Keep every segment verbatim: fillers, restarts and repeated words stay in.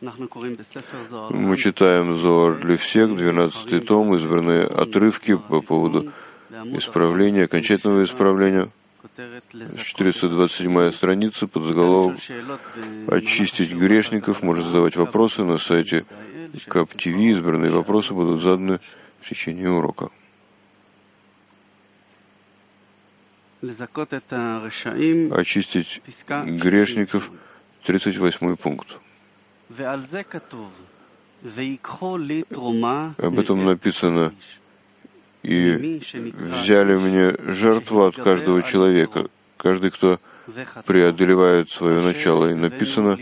Мы читаем Зоар для всех, двенадцатый том, избранные отрывки по поводу исправления, окончательного исправления. четыреста двадцать седьмая страница, под заголовок «Очистить грешников». Можно задавать вопросы на сайте КапТВ. Избранные вопросы будут заданы в течение урока. Очистить грешников. тридцать восьмой пункт. Об этом написано: «И взяли мне жертву от каждого человека, каждый, кто преодолевает свое начало». И написано,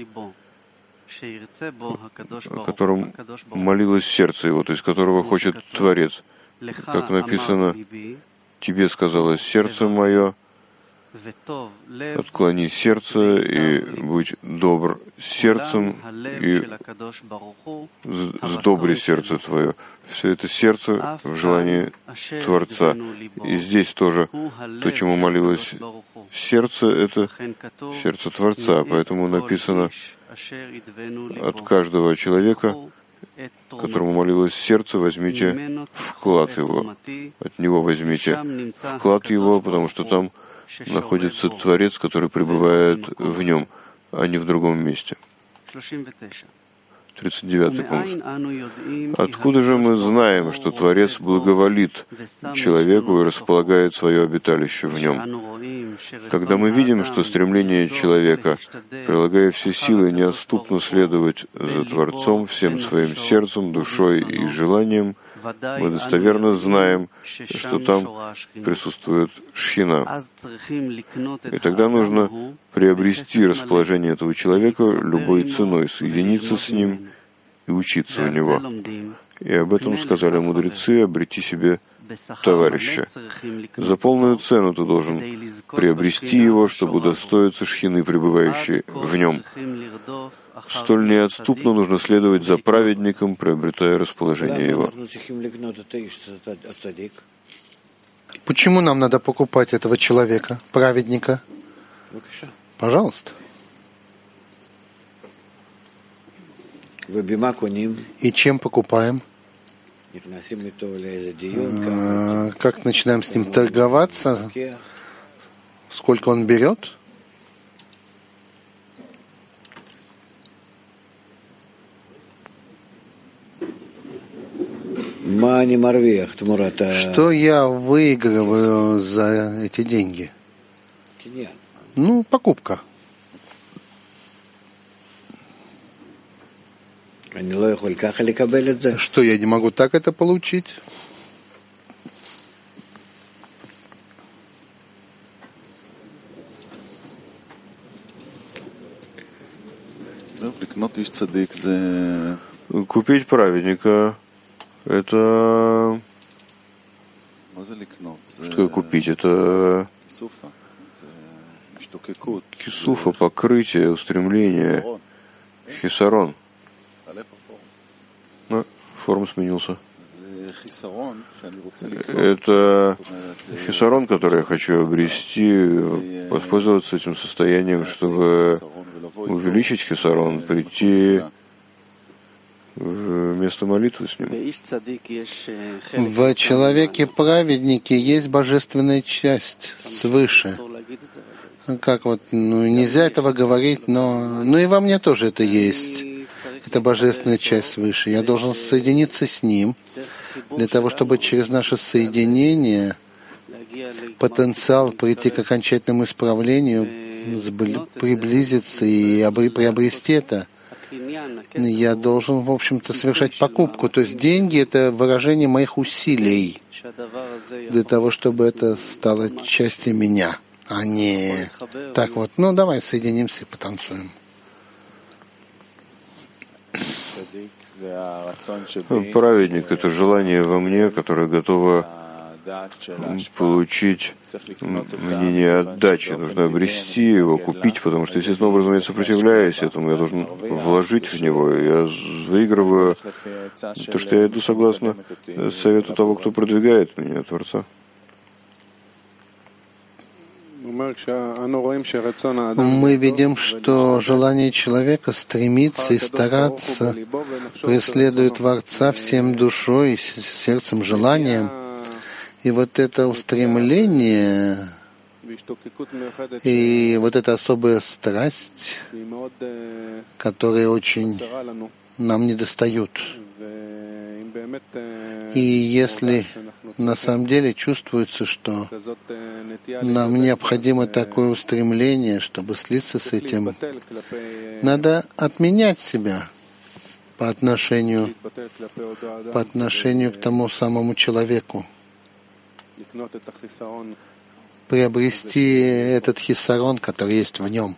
о котором молилось сердце его, то есть которого хочет Творец. Как написано: «Тебе сказала сердце мое, отклони сердце и будь добр сердцем, и сдобри сердце твое». Все это сердце в желании Творца. И здесь тоже то, чему молилось сердце, это сердце Творца. Поэтому написано: от каждого человека, которому молилось сердце, возьмите вклад его. От него возьмите вклад его, потому что там находится Творец, который пребывает в нем, а не в другом месте. тридцать девятый пункт. Откуда же мы знаем, что Творец благоволит человеку и располагает свое обиталище в нем? Когда мы видим, что стремление человека, прилагая все силы, неотступно следовать за Творцом всем своим сердцем, душой и желанием, мы достоверно знаем, что там присутствует Шхина. И тогда нужно приобрести расположение этого человека любой ценой, соединиться с ним и учиться у него. И об этом сказали мудрецы: обрети себе товарища. За полную цену ты должен приобрести его, чтобы удостоиться Шхины, пребывающей в нем. Столь неотступно нужно следовать за праведником, приобретая расположение его. Почему нам надо покупать этого человека, праведника? Пожалуйста. И чем покупаем? Как начинаем с ним торговаться? Сколько он берет? Что я выигрываю за эти деньги? Ну, покупка. Что, я не могу так это получить? Купить праведника — это... Что купить? Это кисуфа, покрытие, устремление, хисарон. Ну, форма сменился. Это хисарон, который я хочу обрести, воспользоваться этим состоянием, чтобы увеличить хисарон, прийти в место молитвы с ним. В человеке-праведнике есть божественная часть свыше. Как вот, ну, нельзя этого говорить, но, ну и во мне тоже это есть. Это божественная часть свыше. Я должен соединиться с ним для того, чтобы через наше соединение потенциал прийти к окончательному исправлению, приблизиться и приобрести это. Я должен, в общем-то, совершать покупку. То есть деньги — это выражение моих усилий для того, чтобы это стало частью меня, а не так вот, ну давай соединимся и потанцуем. Праведник — это желание во мне, которое готово получить мнение отдачи. Нужно обрести его, купить, потому что, естественным образом, я сопротивляюсь этому, я должен вложить в него. Я выигрываю то, что я иду согласно совету того, кто продвигает меня, Творца. Мы видим, что желание человека стремиться и стараться преследует Творца всем душой и сердцем, желанием. И вот это устремление и вот эта особая страсть, которые очень нам недостают. И если на самом деле чувствуется, что нам необходимо такое устремление, чтобы слиться с этим, надо отменять себя по отношению, по отношению к тому самому человеку, приобрести этот хисарон, который есть в нем.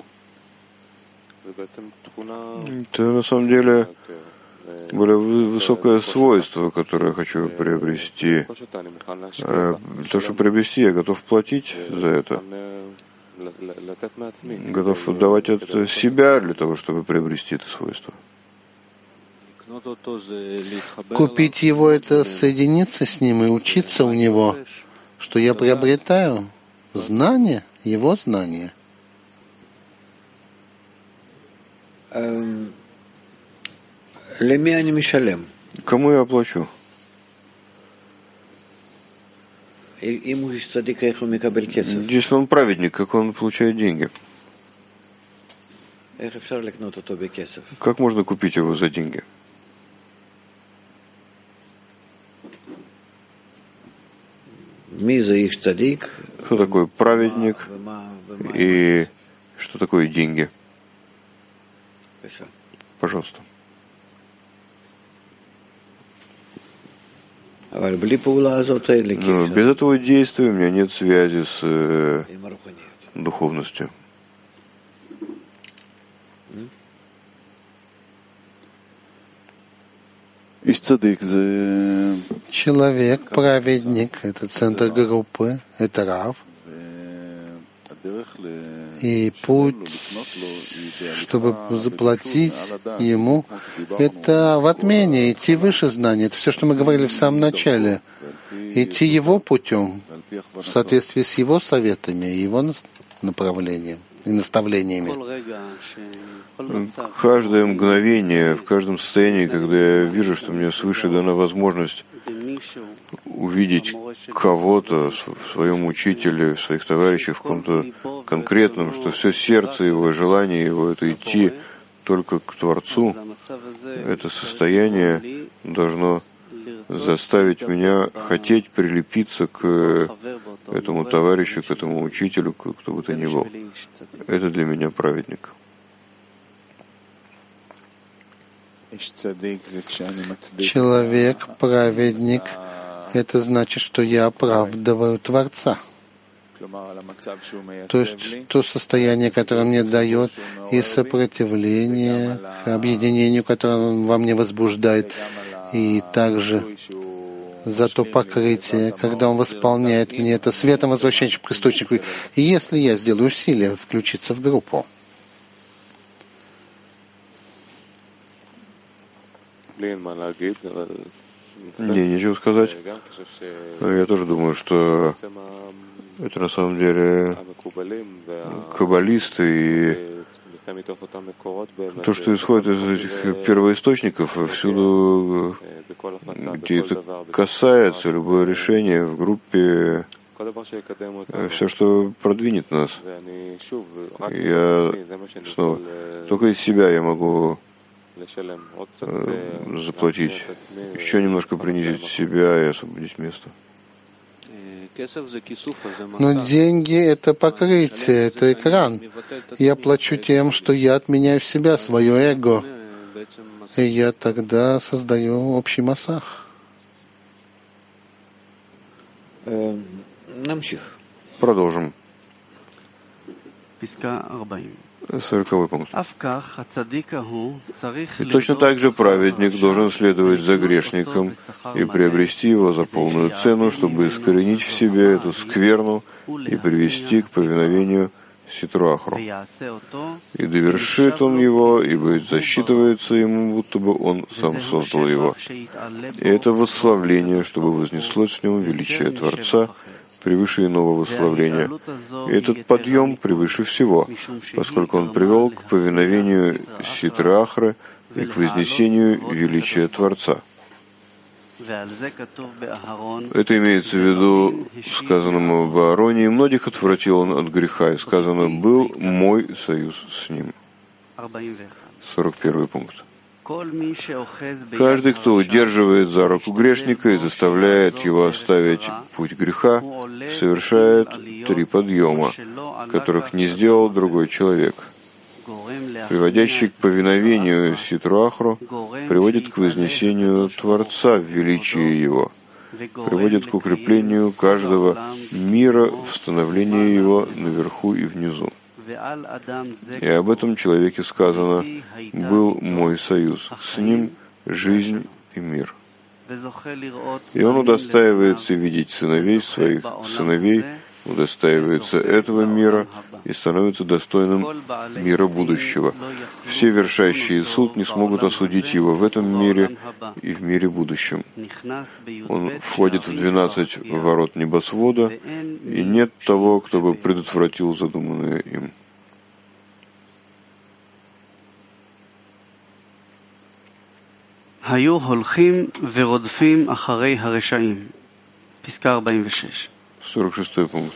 Это на самом деле более высокое свойство, которое я хочу приобрести. То, что приобрести, я готов платить за это. Готов отдавать от себя для того, чтобы приобрести это свойство. Купить его — это соединиться с ним и учиться у него, что я приобретаю знание, его знание. Кому я оплачу? Если он праведник, как он получает деньги? Как можно купить его за деньги? Кто такой праведник и что такое деньги? Пожалуйста. Но без этого действия у меня нет связи с э, духовностью. Человек, праведник, это центр группы, это Рав. И путь, чтобы заплатить ему, это в отмене, идти выше знания. Это все, что мы говорили в самом начале. Идти его путем, в соответствии с его советами, его направлением и наставлениями. Каждое мгновение, в каждом состоянии, когда я вижу, что мне свыше дана возможность увидеть кого-то в своем учителе, в своих товарищах, в ком-то конкретном, что все сердце его, желание его — это идти только к Творцу, это состояние должно заставить меня хотеть прилепиться к этому товарищу, к этому учителю, к кто бы то ни был. Это для меня праведник. Человек, праведник, это значит, что я оправдываю Творца. То есть то состояние, которое он мне дает, и сопротивление объединению, которое он во мне возбуждает, и также за то покрытие, когда он восполняет мне это светом, возвращающим к источнику. И если я сделаю усилия включиться в группу, Не, нечего сказать. Но я тоже думаю, что это на самом деле каббалисты и то, что исходит из этих первоисточников, всюду, где это касается, любое решение в группе, все, что продвинет нас. Я снова, только из себя я могу заплатить, еще немножко принизить себя и освободить место. Но деньги — это покрытие, это экран. Я плачу тем, что я отменяю в себя свое эго, и я тогда создаю общий массах. Продолжим. Сороковой пункт. И точно так же праведник должен следовать за грешником и приобрести его за полную цену, чтобы искоренить в себе эту скверну и привести к повиновению Ситру-Ахру. И довершит он его, ибо засчитывается ему, будто бы он сам создал его. И это восславление, чтобы вознеслось в нем величие Творца, превыше иного восславления. И этот подъем превыше всего, поскольку он привел к повиновению Ситры Ахры и к вознесению величия Творца. Это имеется в виду в сказанном об Аароне, и многих отвратил он от греха, и сказано, был мой союз с ним. сорок первый пункт. Каждый, кто удерживает за руку грешника и заставляет его оставить путь греха, совершает три подъема, которых не сделал другой человек. Приводящий к повиновению Ситру Ахру приводит к вознесению Творца в величии Его, приводит к укреплению каждого мира в становлении его наверху и внизу. И об этом человеке сказано, был мой союз, с ним жизнь и мир. И он удостаивается видеть сыновей своих, сыновей, удостаивается этого мира и становится достойным мира будущего. Все вершащие суд не смогут осудить его в этом мире и в мире будущем. Он входит в двенадцать ворот небосвода, и нет того, кто бы предотвратил задуманное им. היו הולכים ורודפים אחרי הרשעים. פסקה ארבעים ושש. сорок шестой пункт.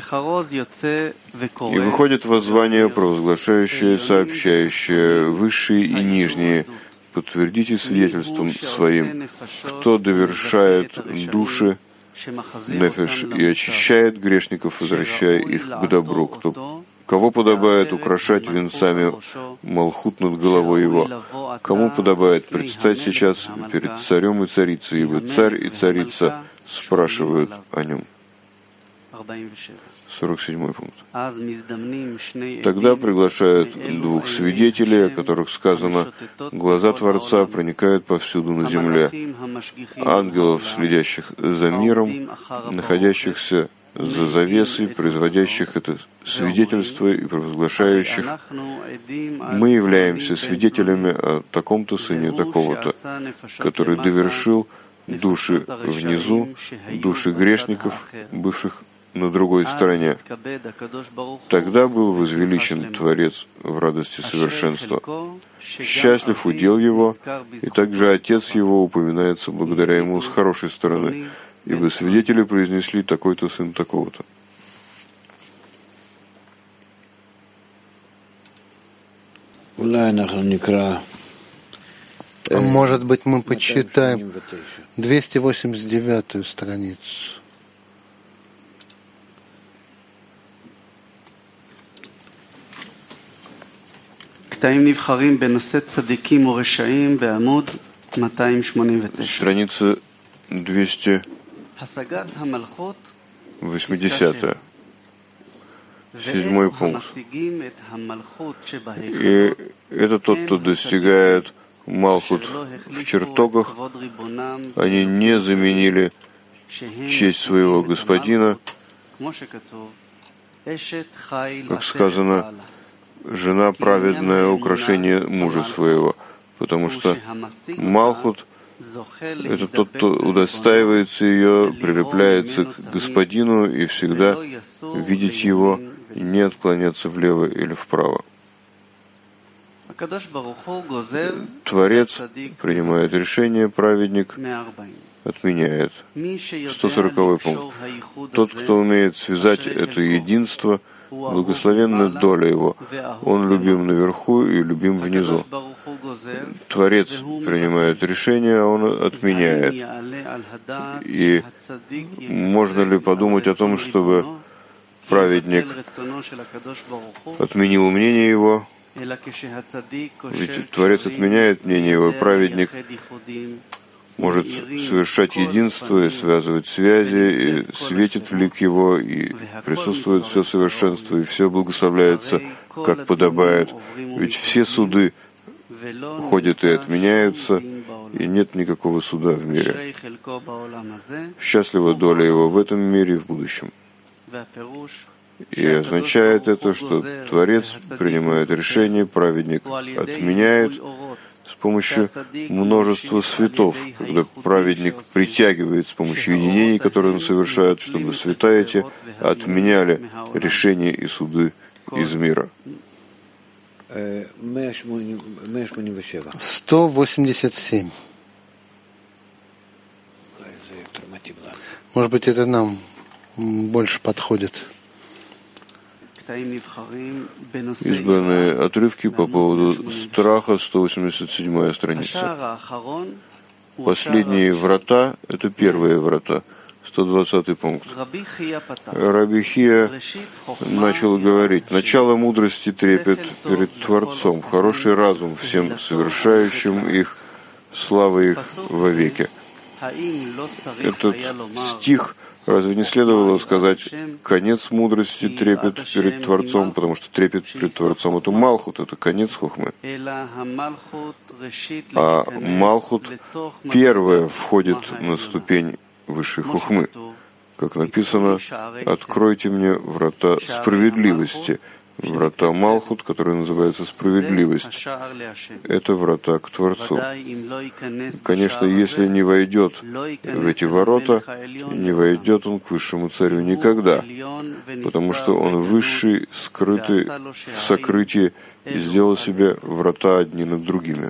И выходит воззвание, провозглашающее, сообщающее, высшие и нижние, подтвердите свидетельством своим, кто довершает души, нефеш, и очищает грешников, возвращая их к добру, кто, кого подобает украшать венцами малхут над головой его, кому подобает предстать сейчас перед царем и царицей, ибо царь и царица спрашивают о нем. сорок седьмой пункт. Тогда приглашают двух свидетелей, о которых сказано, глаза Творца проникают повсюду на земле, ангелов, следящих за миром, находящихся за завесой, производящих это свидетельство и провозглашающих, мы являемся свидетелями о таком-то сыне такого-то, который довершил души внизу, души грешников, бывших на другой стороне. Тогда был возвеличен Творец в радости совершенства. Счастлив удел его, и также Отец его упоминается благодаря ему с хорошей стороны, ибо свидетели произнесли такой-то сын такого-то. Может быть, мы почитаем двести восемьдесят девятую страницу. Страница двести восьмидесятая. Седьмой пункт. И это тот, кто достигает Малхут в чертогах, они не заменили честь своего господина, как сказано, жена праведное украшение мужа своего, потому что Малхут — это тот, кто удостаивается ее, прилепляется к господину и всегда видеть его, и не отклоняться влево или вправо. Творец принимает решение, праведник отменяет. сто сороковой пункт. Тот, кто умеет связать это единство, благословенна доля его. Он любим наверху и любим внизу. Творец принимает решение, а он отменяет. И можно ли подумать о том, чтобы праведник отменил мнение его? Ведь Творец отменяет мнение его, праведник может совершать единство и связывать связи, и светит лик его, и присутствует все совершенство, и все благословляется, как подобает. Ведь все суды ходят и отменяются, и нет никакого суда в мире. Счастлива доля его в этом мире и в будущем. И означает это, что Творец принимает решение, праведник отменяет, с помощью множества светов, когда праведник притягивает с помощью единений, которые он совершает, чтобы света эти отменяли решения и суды из мира. сто восемьдесят семь. Может быть, это нам больше подходит. Избранные отрывки по поводу страха, сто восемьдесят седьмая страница. Последние врата — это первые врата, сто двадцатый пункт. Раби Хия начал говорить: начало мудрости трепет перед Творцом, хороший разум всем совершающим их, слава их вовеки. Этот стих разве не следовало сказать конец мудрости трепет перед Творцом, потому что трепет перед Творцом — это Малхут, это конец хохмы. А Малхут первая входит на ступень высшей хохмы. Как написано: «Откройте мне врата справедливости». Врата Малхут, которые называются справедливость, это врата к Творцу. Конечно, если не войдет в эти ворота, не войдет он к высшему царю никогда, потому что он высший, скрытый в сокрытии, и сделал себе врата одни над другими.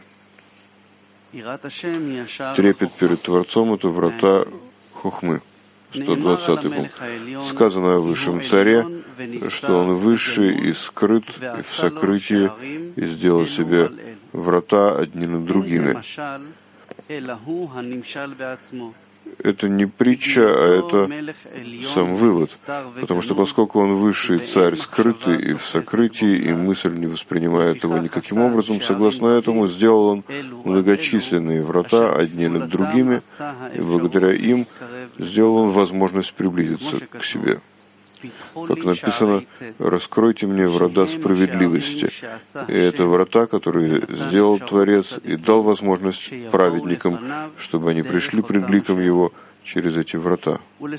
Трепет перед Творцом — это врата хохмы. сто двадцатый пункт. Сказано о высшем царе, что он высший и скрыт и в сокрытии, и сделал себе врата одни над другими. Это не притча, а это сам вывод, потому что поскольку он высший царь, скрытый и в сокрытии, и мысль не воспринимает его никаким образом, согласно этому сделал он многочисленные врата одни над другими, и благодаря им сделал он возможность приблизиться к себе. Как написано: «Раскройте мне врата справедливости». И это врата, которые сделал Творец и дал возможность праведникам, чтобы они пришли пред ликом Его через эти врата.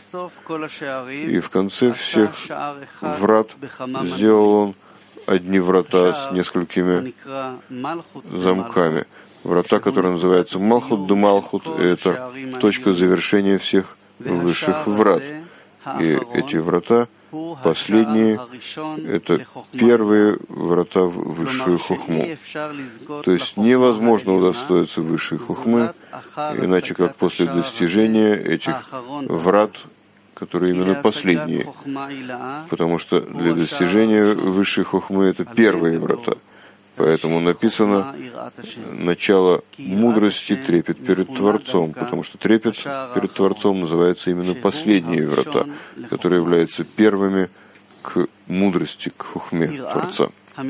И в конце всех врат сделал Он одни врата с несколькими замками. Врата, которые называются Малхут да Малхут, это точка завершения всех высших врат. И эти врата, последние, это первые врата в высшую хохму. То есть невозможно удостоиться высшей хохмы, иначе как после достижения этих врат, которые именно последние. Потому что для достижения высшей хохмы это первые врата. Поэтому написано: начало мудрости трепет перед Творцом, потому что трепет перед Творцом называется именно последние врата, которые являются первыми к мудрости, к хохме Творца.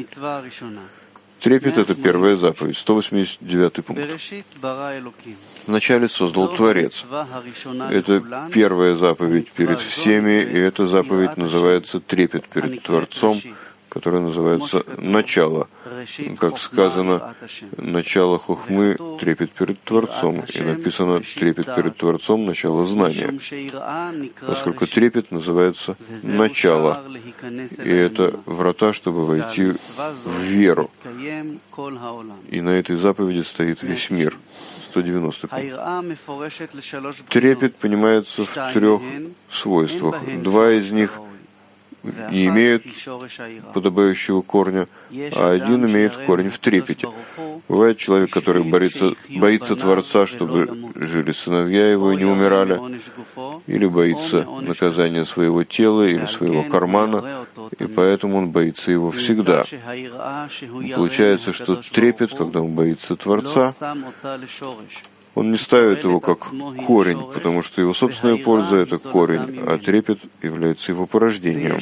Трепет — это первая заповедь, сто восемьдесят девятый пункт. Вначале создал Творец. Это первая заповедь перед всеми, и эта заповедь называется трепет перед Творцом, которое называется «начало». Как сказано, начало хохмы — трепет перед Творцом, и написано «трепет перед Творцом» — начало знания, поскольку трепет называется «начало», и это врата, чтобы войти в веру. И на этой заповеди стоит весь мир. сто девяностый пункт. Трепет понимается в трех свойствах. Два из них не имеют подобающего корня, а один имеет корень в трепете. Бывает человек, который боится, боится Творца, чтобы жили сыновья его и не умирали, или боится наказания своего тела или своего кармана, и поэтому он боится его всегда. Получается, что трепет, когда он боится Творца, он не ставит его как корень, потому что его собственная польза — это корень, а трепет является его порождением.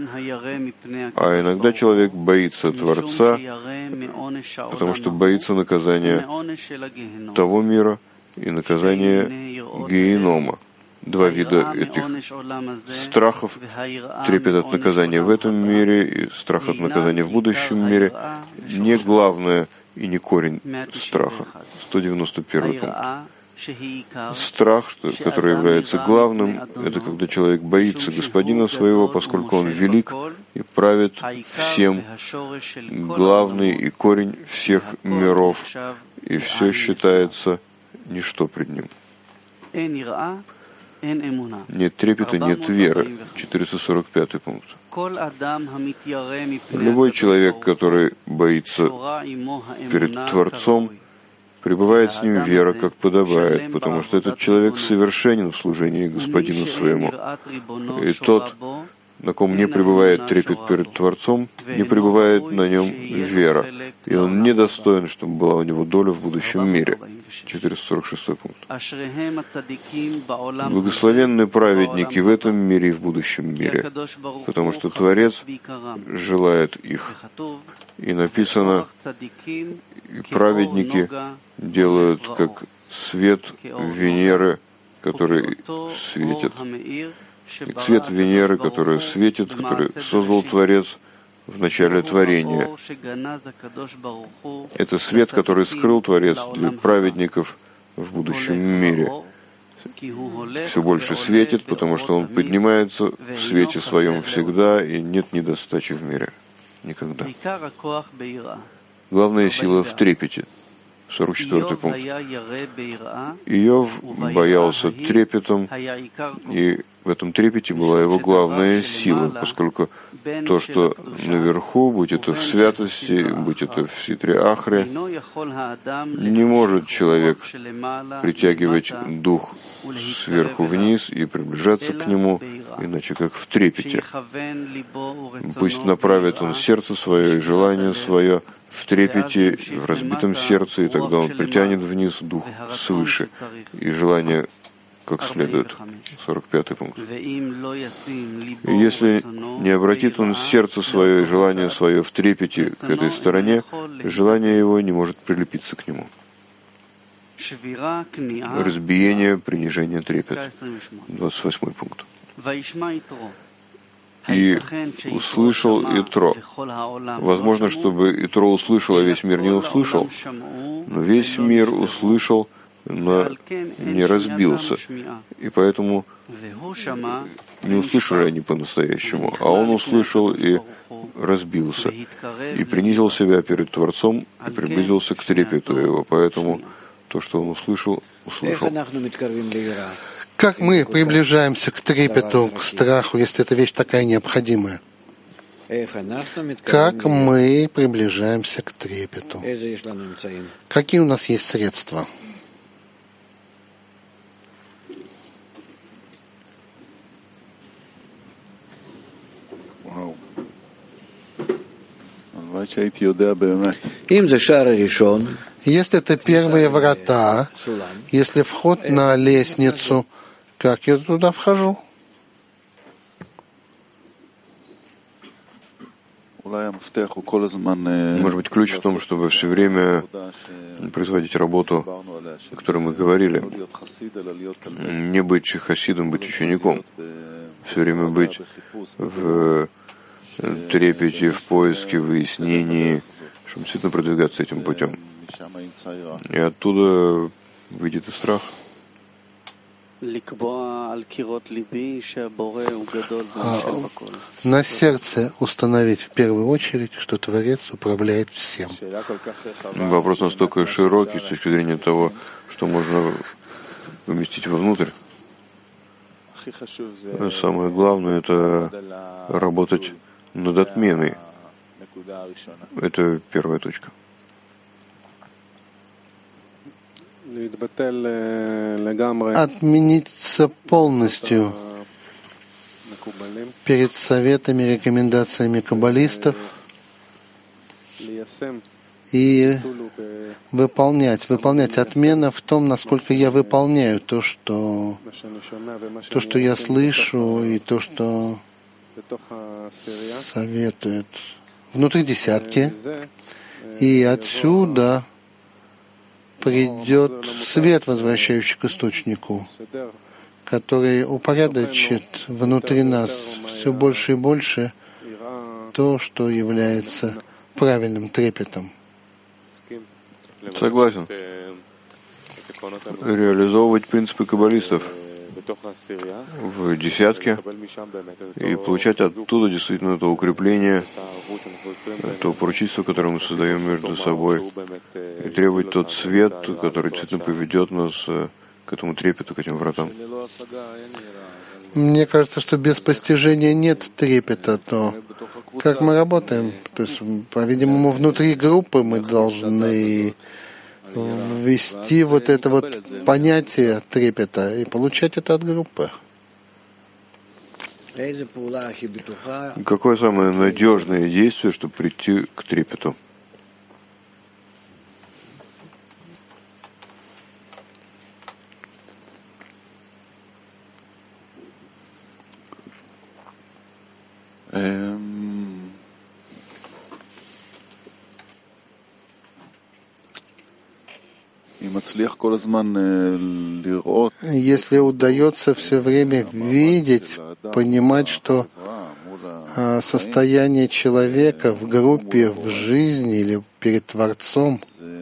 А иногда человек боится Творца, потому что боится наказания того мира и наказания геенома. Два вида этих страхов: трепет от наказания в этом мире и страх от наказания в будущем мире — не главное и не корень страха. сто девяносто первый пункт. Страх, что, который является главным, это когда человек боится Господина своего, поскольку Он велик и правит всем, главный и корень всех миров, и все считается ничто пред ним. Нет трепета, нет веры. четыреста сорок пятый пункт. Любой человек, который боится перед Творцом, пребывает с ним вера, как подобает, потому что этот человек совершенен в служении Господину своему. И тот, на ком не пребывает трепет перед Творцом, не пребывает на нем вера, и он недостоин, чтобы была у него доля в будущем мире. четыреста сорок шестой пункт. Благословенны праведники в этом мире и в будущем мире, потому что Творец желает их. И написано, и праведники делают как свет Венеры, который светит. И свет Венеры, который светит, который создал Творец в начале творения. Это свет, который скрыл Творец для праведников в будущем мире. Все больше светит, потому что он поднимается в свете своем всегда, и нет недостачи в мире. Никогда. Главная сила в трепете. сорок четвёртый пункт. Иов боялся трепетом, и в этом трепете была его главная сила, поскольку то, что наверху, будь это в святости, будь это в ситре Ахре, не может человек притягивать дух сверху вниз и приближаться к нему, иначе как в трепете. Пусть направит он сердце свое и желание свое в трепете, в разбитом сердце, и тогда он притянет вниз дух свыше и желание как следует. сорок пятый пункт. И если не обратит он сердце свое и желание свое в трепете к этой стороне, желание его не может прилепиться к нему. Разбиение, принижение, трепет. двадцать восьмой пункт. И услышал Итро. Возможно, чтобы Итро услышал, а весь мир не услышал. Но весь мир услышал, но не разбился. И поэтому не услышали они по-настоящему. А он услышал и разбился. И принизил себя перед Творцом и приблизился к трепету его. Поэтому то, что он услышал, услышал. Как мы приближаемся к трепету, к страху, если эта вещь такая необходимая? Как мы приближаемся к трепету? Какие у нас есть средства? Если это первые врата, если вход на лестницу, как я туда вхожу? Может быть, ключ в том, чтобы все время производить работу, о которой мы говорили. Не быть хасидом, быть учеником. Все время быть в трепете, в поиске, в выяснении, чтобы действительно продвигаться этим путем. И оттуда выйдет и страх. На сердце установить в первую очередь, что Творец управляет всем. Вопрос настолько широкий с точки зрения того, что можно поместить вовнутрь. Самое главное — это работать над отменой. Это первая точка. Отмениться полностью перед советами, рекомендациями каббалистов и выполнять, выполнять отмена в том, насколько я выполняю то, что, то, что я слышу, и то, что советует внутри десятки, и отсюда придет свет, возвращающий к источнику, который упорядочит внутри нас все больше и больше то, что является правильным трепетом. Согласен. Реализовывать принципы каббалистов. в десятке и получать оттуда действительно то укрепление, то поручительство, которое мы создаем между собой, и требовать тот свет, который действительно поведет нас к этому трепету, к этим вратам. Мне кажется, что без постижения нет трепета, но как мы работаем? То есть, по-видимому, внутри группы мы должны ввести вот это вот понятие трепета и получать это от группы. Какое самое надежное действие, чтобы прийти к трепету? Если удается все время видеть, понимать, что состояние человека в группе, в жизни или перед Творцом,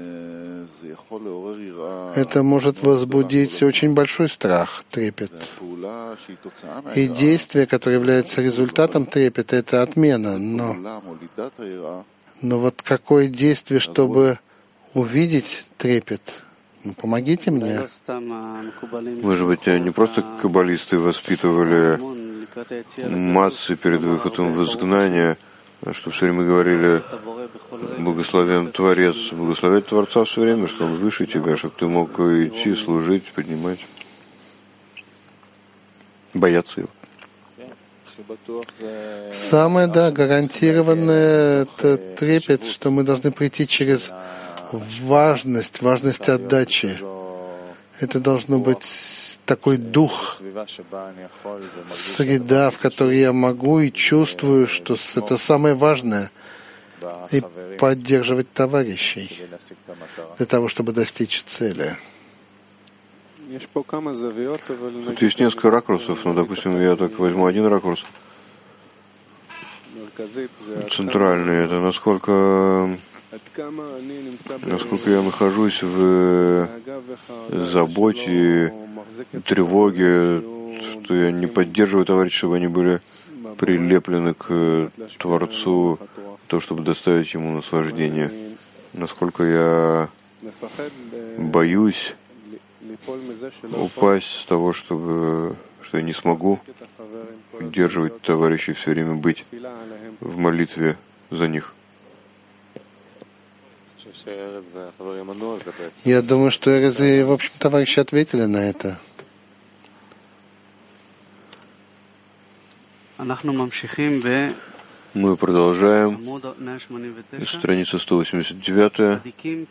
это может возбудить очень большой страх, трепет. И действие, которое является результатом трепета, это отмена. Но, но вот какое действие, чтобы увидеть трепет? Ну, помогите мне. Может быть, не просто каббалисты воспитывали массы перед выходом в изгнание, что все время говорили «Благословен Творец», благословять Творца все время, что Он выше тебя, чтобы ты мог идти, служить, поднимать, бояться Его. Самое, да, гарантированное это трепет, что мы должны прийти через важность, важность отдачи. Это должно быть такой дух, среда, в которой я могу и чувствую, что это самое важное, и поддерживать товарищей для того, чтобы достичь цели. Тут есть несколько ракурсов, но, допустим, я так возьму один ракурс. Центральный — это насколько, насколько я нахожусь в заботе, тревоге, что я не поддерживаю товарищей, чтобы они были прилеплены к Творцу, то, чтобы доставить Ему наслаждение. Насколько я боюсь упасть с того, чтобы, что я не смогу удерживать товарищей, все время быть в молитве за них. Я думаю, что Эрез и, в общем, товарищи ответили на это. Мы продолжаем. Страница сто восемьдесят девять.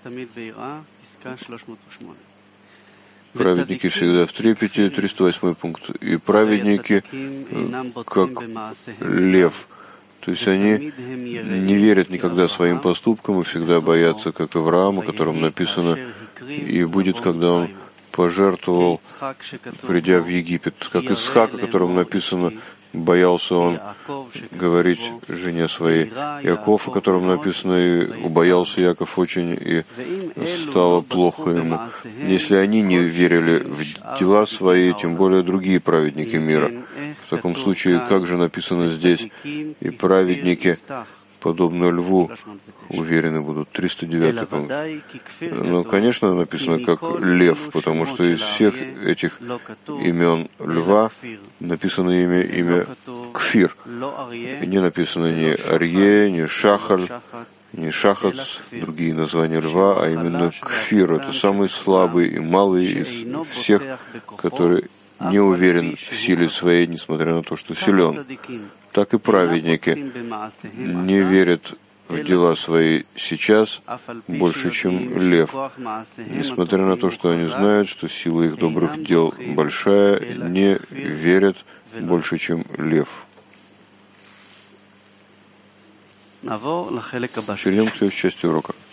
Праведники всегда в трепете, триста восьмой пункт. И праведники, как лев. То есть они не верят никогда своим поступкам и всегда боятся, как Авраам, о котором написано, и будет, когда он пожертвовал, придя в Египет, как Исхак, о котором написано, боялся он говорить жене своей. Яков, о котором написано, и убоялся Яков очень, и стало плохо ему. Если они не верили в дела свои, тем более другие праведники мира. В таком случае, как же написано здесь, и праведники, подобно льву, уверены будут. триста девятый пункт. Но, конечно, написано как лев, потому что из всех этих имен льва написано имя, имя Кфир. И не написано ни Арье, ни Шахаль, ни Шахац, другие названия льва, а именно Кфир. Это самый слабый и малый из всех, который не уверен в силе своей, несмотря на то, что силен. Так и праведники не верят в дела свои сейчас больше, чем лев, несмотря на то, что они знают, что сила их добрых дел большая, не верят больше, чем лев. Перейдем к следующей части урока.